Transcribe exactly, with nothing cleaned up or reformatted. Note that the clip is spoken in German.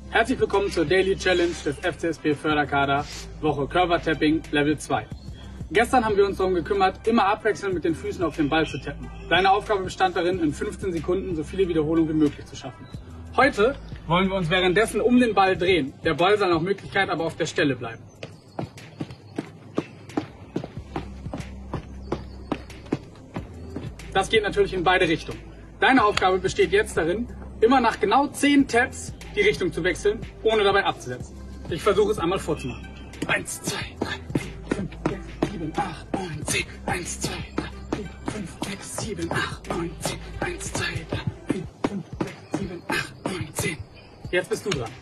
Herzlich willkommen zur Daily Challenge des F C S P Förderkader, Woche Curver Tapping Level zwei. Gestern haben wir uns darum gekümmert, immer abwechselnd mit den Füßen auf den Ball zu tappen. Deine Aufgabe bestand darin, in fünfzehn Sekunden so viele Wiederholungen wie möglich zu schaffen. Heute wollen wir uns währenddessen um den Ball drehen. Der Ball soll nach Möglichkeit aber auf der Stelle bleiben. Das geht natürlich in beide Richtungen. Deine Aufgabe besteht jetzt darin, immer nach genau zehn Taps die Richtung zu wechseln, ohne dabei abzusetzen. Ich versuche es einmal vorzumachen. eins, zwei, drei, vier, fünf, sechs, sieben, acht, neun, zehn. eins, zwei, drei, vier, fünf, sechs, sieben, acht, neun, zehn. eins, zwei, drei, vier, fünf, sechs, sieben, acht, neun, zehn. Jetzt bist du dran.